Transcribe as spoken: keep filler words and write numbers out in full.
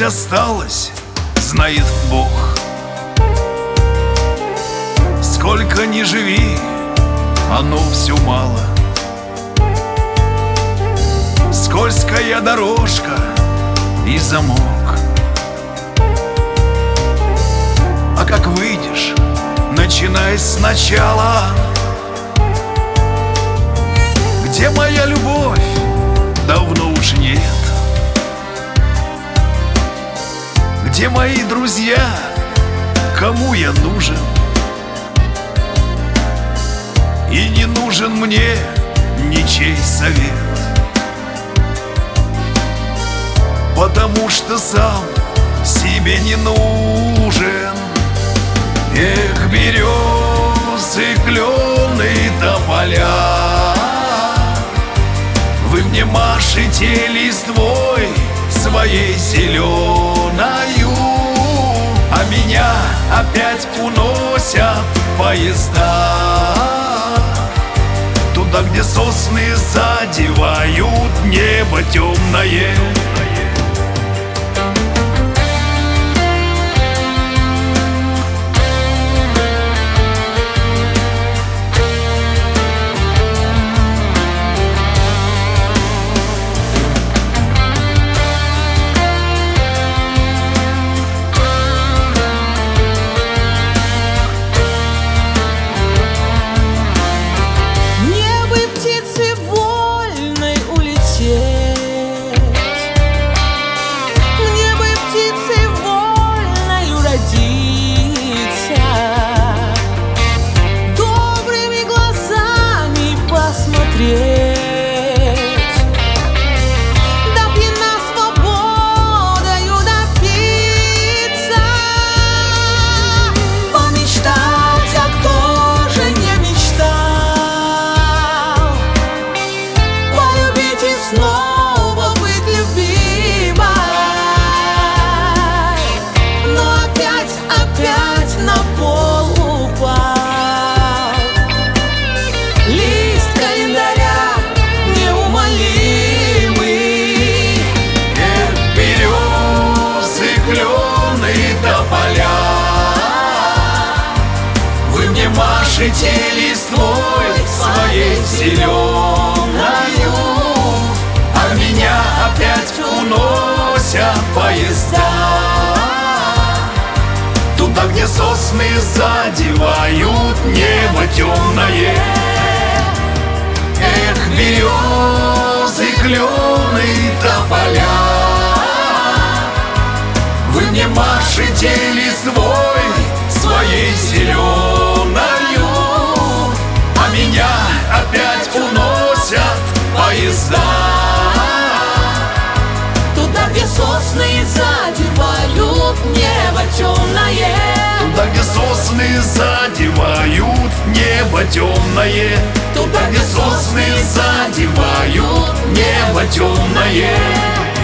осталось, знает Бог. Сколько ни живи, оно все мало. Скользкая дорожка и замок. А как выйдешь, начинай сначала. Где моя любовь? Давно уж нет. Где мои друзья? Кому я нужен? И не нужен мне ничей совет, потому что сам себе не нужен. Эх, березы, клены, тополя, вы мне машете листвой своей зеленою, а меня опять уносят поезда туда, где сосны задевают небо темное. Снова быть любимой, но опять, опять на пол упал лист календаря неумолимый. Эх, березы, клены, тополя, вы мне машете листвой своей зеленою, а меня опять уносят поезда туда, где сосны задевают небо темное. Эх, березы, клены, тополя, вы мне машете листвой своей зеленою, а меня опять уносят поезда туда, где сосны задевают небо темное. Туда, где сосны задевают небо темное. Туда, где сосны задевают небо темное.